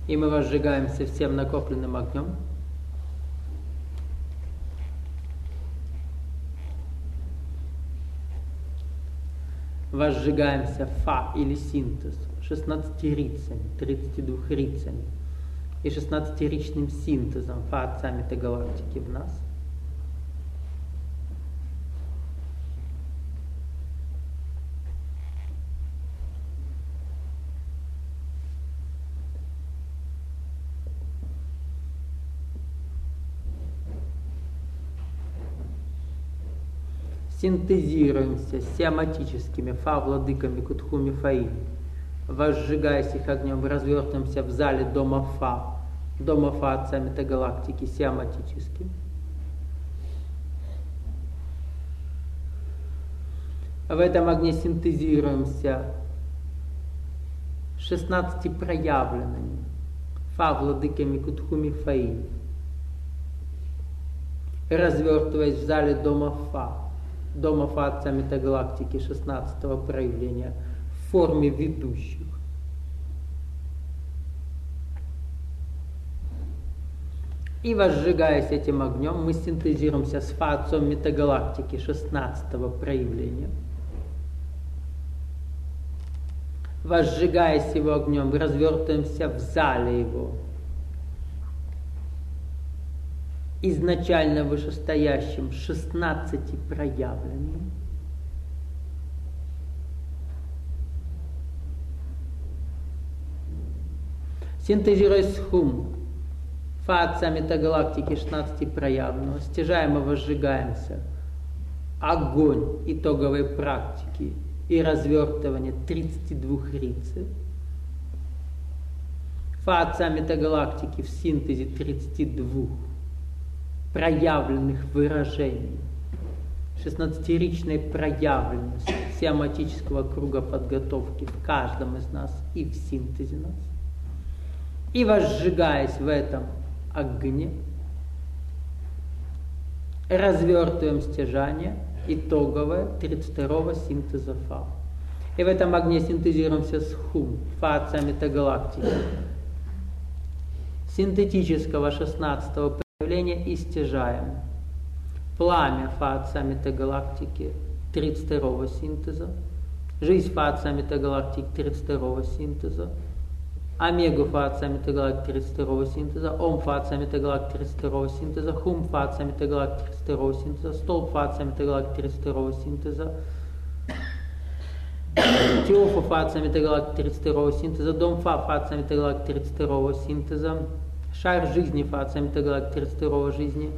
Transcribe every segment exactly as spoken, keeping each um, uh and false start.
И мы возжигаемся всем накопленным огнем. Возжигаемся фа или синтез шестнадцатью рицами, тридцатью двумя рицами и шестнадцатиричным синтезом фа отца метагалактики в нас. Синтезируемся сиаматическими фа-владыками Кутхуми Фаи, возжигаясь их огнем, развертываемся в зале дома Фа, дома Фа отца метагалактики сиаматически. В этом огне синтезируемся шестнадцати проявленными фа-владыками Кутхуми Фаи, развертываясь в зале дома Фа, дома Фа отца метагалактики шестнадцатого проявления в форме ведущих. И возжигаясь этим огнем, мы синтезируемся с Фа отцом метагалактики шестнадцатого проявления. Возжигаясь его огнем, развертываемся в зале его, изначально вышестоящим шестнадцати проявленным. Синтезируясь с хум, фа отца метагалактики шестнадцати проявленного, стяжаемо возжигаемся огонь итоговой практики и развертывания тридцати двух рицы. Фа отца метагалактики в синтезе тридцати двух проявленных выражений, шестнадцатиричной проявленности сиаматического круга подготовки в каждом из нас и в синтезе нас. И возжигаясь в этом огне, развертываем стяжание итоговое тридцать второго синтеза Фа. И в этом огне синтезируемся с хум, Фа отца метагалактики, синтетического шестнадцатого проявления, и стяжаем пламя Фа отца метагалактики тридцать второго синтеза, жизнь Фа отца метагалактики тридцать второго синтеза, омегу Фа отца метагалактики тридцать второго синтеза, ом Фа отца метагалактики тридцать второго синтеза, хум Фа отца метагалактики тридцать второго синтеза, столб Фа отца метагалактики тридцать второго синтеза, теофа Фа отца метагалактики тридцать второго синтеза, дом Фа Фа отца метагалактики тридцать второго синтеза, шар жизни Фа отца метагалактики тридцать второго жизни,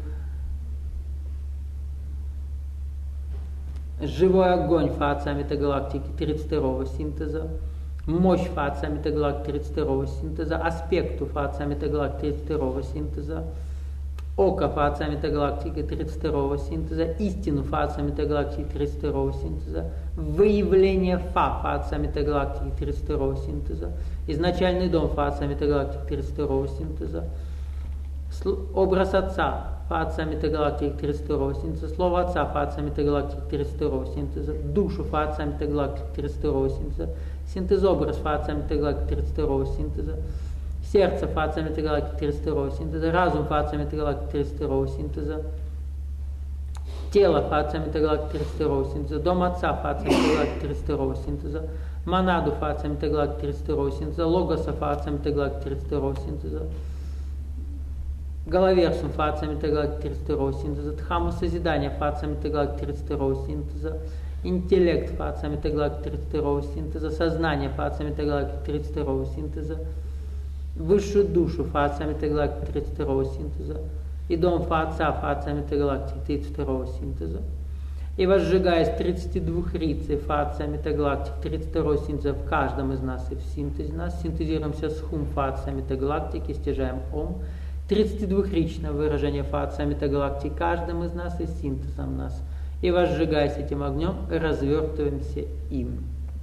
живой огонь Фа отца метагалактики тридцать второго синтеза, мощь Фа отца метагалактики тридцать второго синтеза, аспекту Фа отца метагалактики тридцать второго синтеза, око Фа отца метагалактики тридцать второго синтеза, истину Фа отца метагалактики тридцать второго синтеза, выявление Фа Фа отца метагалактики тридцать второго синтеза, изначальный дом Фа отца метагалактики тридцать второго синтеза, образ отца Фа отца метагалактики тридцать второго синтеза, слово отца Фа отца метагалактики тридцать второго синтеза, душу Фа отца метагалактики тридцать второго синтеза, синтез-образ Фа отца метагалактики тридцать второго синтеза, сердце Фа отца метагалактики тридцать второго синтеза, разум Фа отца метагалактики тридцать второго синтеза, тело Фа отца метагалактики тридцать второго синтеза, дом отца Фа отца метагалактики тридцать второго синтеза, монаду Фа отца метагалактики тридцать второго синтеза, логоса Фа отца метагалактики тридцать второго синтеза, головерсум Фа отца метагалактики тридцать второго синтеза, дхамму созидания Фа отца метагалактики тридцать второго синтеза, интеллект Фа отца метагалактики тридцать второго синтеза, сознание Фа отца метагалактики тридцать второго синтеза, высшую душу Фа отца метагалактики тридцать второго синтеза и дом Фа отца Фа отца метагалактики тридцать второго синтеза. И возжигаясь тридцати двух рицей Фа отца метагалактики тридцать второго синтеза в каждом из нас и в синтезе нас, синтезируемся с хум Фа отца метагалактики, стяжаем ом, тридцатидвухричное выражение Фа отца метагалактики каждым из нас и синтезом нас. И возжигаясь этим огнем, развертываемся им.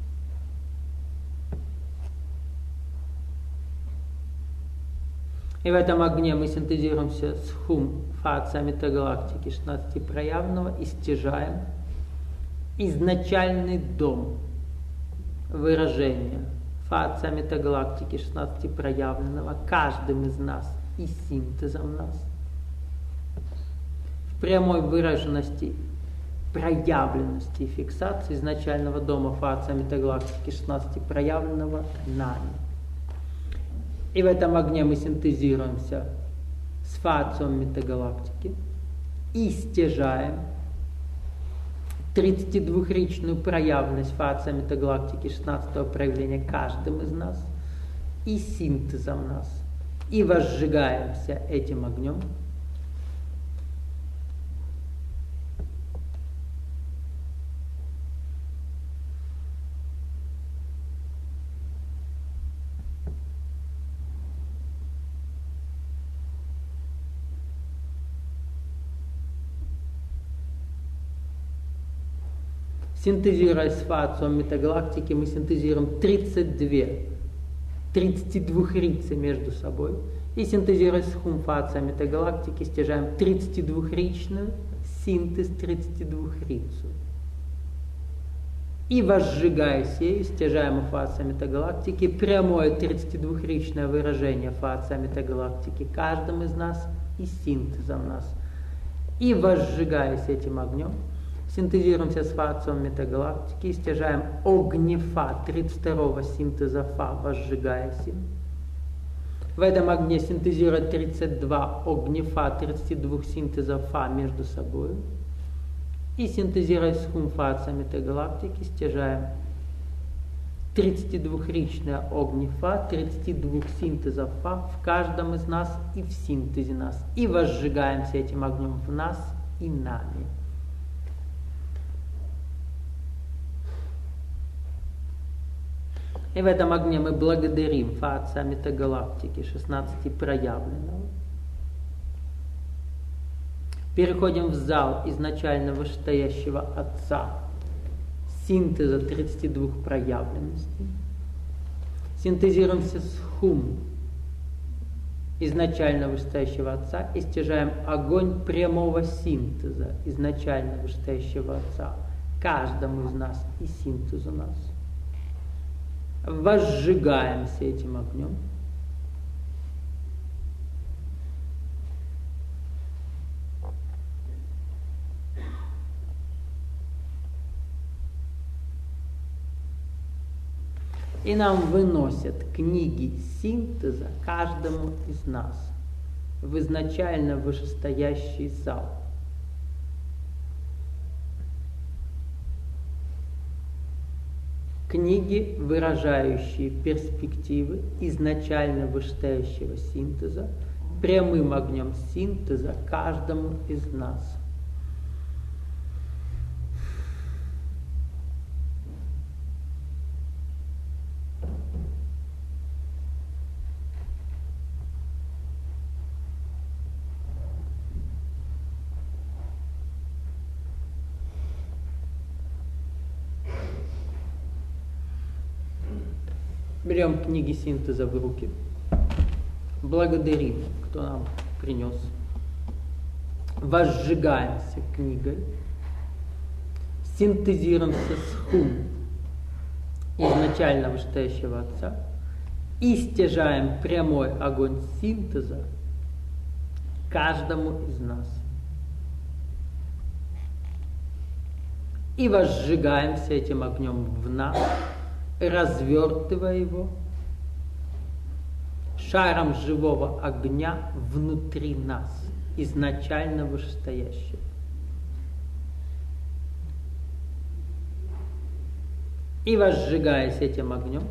И в этом огне мы синтезируемся с хум Фа отца метагалактики шестнадцати проявленного и стяжаем изначальный дом выражения фация метагалактики шестнадцати проявленного каждым из нас и синтезом нас. В прямой выраженности проявленности и фиксации изначального дома фация метагалактики шестнадцати проявленного нами. И в этом огне мы синтезируемся с фацией метагалактики и стяжаем тридцатидвухричную проявленность фация метагалактики шестнадцатого проявления каждым из нас и синтезом нас. И возжигаемся этим огнем. Синтезируя с фацией метагалактики, мы синтезируем тридцать две, тридцатидвухрицы между собой. И синтезируя с хум фацией метагалактики, стяжаем тридцатидвухричную синтез тридцатидвухрицу. И возжигая ею, стяжаем у фации метагалактики прямое тридцатидвухричное выражение фации метагалактики каждым из нас и синтезом нас. И возжигаясь этим огнем, синтезируемся с фацией метагалактики и стяжаем огнефа тридцать второго синтеза фа, возжигаясь им. В этом огне синтезирует тридцать два огнефа тридцати двух синтеза фа между собой. И синтезируя с хум фацией метагалактики, стяжаем тридцатидвухричное огнефа тридцати двух синтезов фа в каждом из нас и в синтезе нас. И возжигаемся этим огнем в нас и нами. И в этом огне мы благодарим фация метагалактики шестнадцати проявленного. Переходим в зал изначально вышестоящего Отца, синтеза тридцати двух проявленностей. Синтезируемся с хум изначально вышестоящего Отца и стяжаем огонь прямого синтеза изначально вышестоящего Отца каждому из нас и синтезу нас. Возжигаемся этим огнем. И нам выносят книги синтеза каждому из нас в изначально вышестоящий зал. Книги, выражающие перспективы изначально вышестоящего синтеза, прямым огнем синтеза каждому из нас. Берем книги синтеза в руки, благодарим, кто нам принес, возжигаемся книгой, синтезируемся с хум изначально вышестоящего Отца и стяжаем прямой огонь синтеза каждому из нас. И возжигаемся этим огнем в нас, развертывая его шаром живого огня внутри нас, изначально вышестоящего. И возжигаясь этим огнем,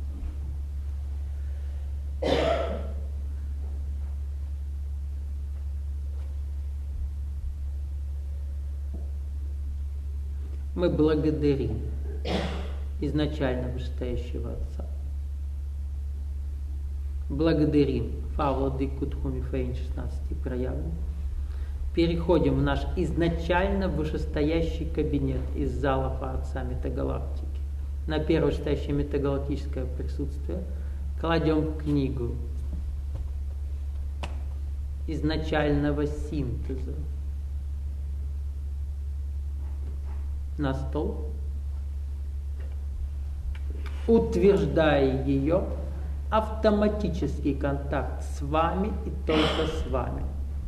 мы благодарим изначально вышестоящего Отца. Благодарим Фа-Владыку Тхуми Фейн шестнадцати проявленных. Переходим в наш изначально вышестоящий кабинет из зала Фа-Отца метагалактики. На первое вышестоящее метагалактическое присутствие кладем книгу изначального синтеза на стол. утверждая ее, автоматический контакт с вами и только с вами.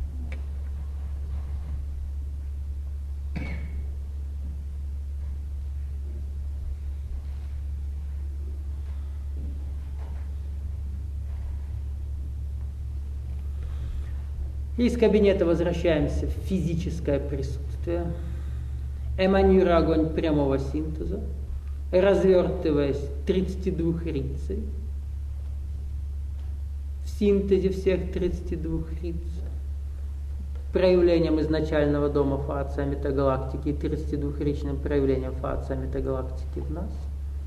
Из кабинета возвращаемся в физическое присутствие, эманируя огонь прямого синтеза, развертываясь тридцати двух рицей, в синтезе всех тридцати двух риц, проявлением изначального дома фация метагалактики и тридцатидвухричным проявлением фация метагалактики в нас.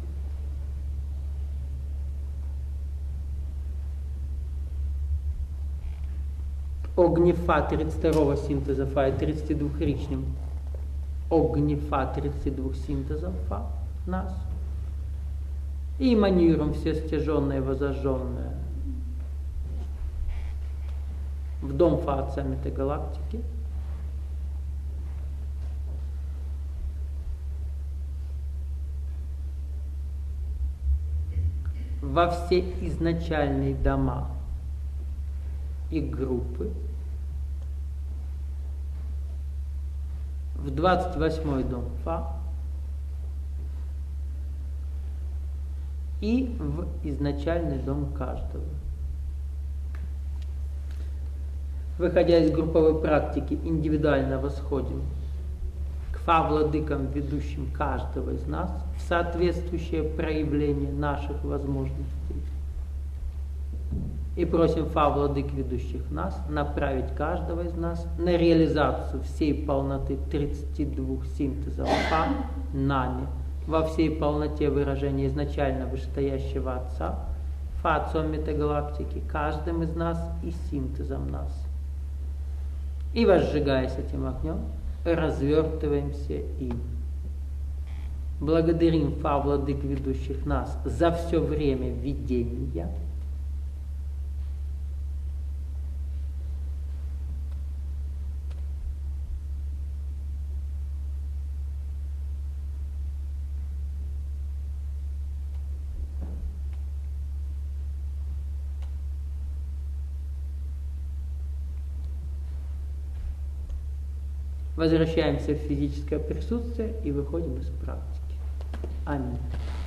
Огнефа тридцать второго синтеза фа и тридцатидвухричным огнефа тридцати двух синтезов фа нас. И эманируем все стяженное и возожженное в дом фация метагалактики. Во все изначальные дома и группы, в двадцать восьмой дом фа и в изначальный дом каждого. Выходя из групповой практики, индивидуально восходим к фа-владыкам, ведущим каждого из нас в соответствующее проявление наших возможностей. И просим фа-владык, ведущих нас, направить каждого из нас на реализацию всей полноты тридцати двух синтезов фа нами, во всей полноте выражения изначально вышестоящего Отца, фа Отцом метагалактики, каждым из нас и синтезом нас. И, возжигаясь этим огнем, развертываемся им. Благодарим фа-владык, ведущих нас, за все время видения. Возвращаемся в физическое присутствие и выходим из практики. Аминь.